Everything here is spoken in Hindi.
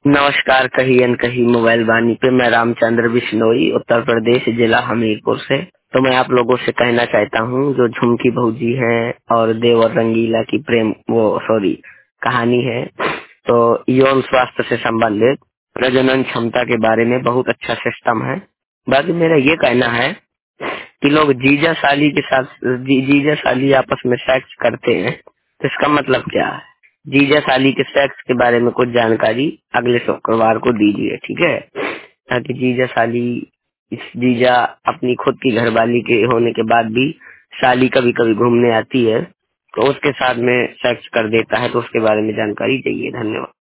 नमस्कार। कही अनकही मोबाइल वाणी पे मैं रामचंद्र बिश्नोई, उत्तर प्रदेश, जिला हमीरपुर से। तो मैं आप लोगों से कहना चाहता हूँ, जो झुमकी भौजी है और देव और रंगीला की प्रेम कहानी है, तो यौन स्वास्थ्य से संबंधित प्रजनन क्षमता के बारे में बहुत अच्छा सिस्टम है। बाकी मेरा ये कहना है कि लोग जीजा साली के साथ जीजा साली आपस में सेक्स करते हैं, तो इसका मतलब क्या है? जीजा साली के सेक्स के बारे में कुछ जानकारी अगले शुक्रवार को दीजिए, ठीक है? ताकि जीजा अपनी खुद की घरवाली के होने के बाद भी साली कभी कभी घूमने आती है तो उसके साथ में सेक्स कर देता है, तो उसके बारे में जानकारी चाहिए। धन्यवाद।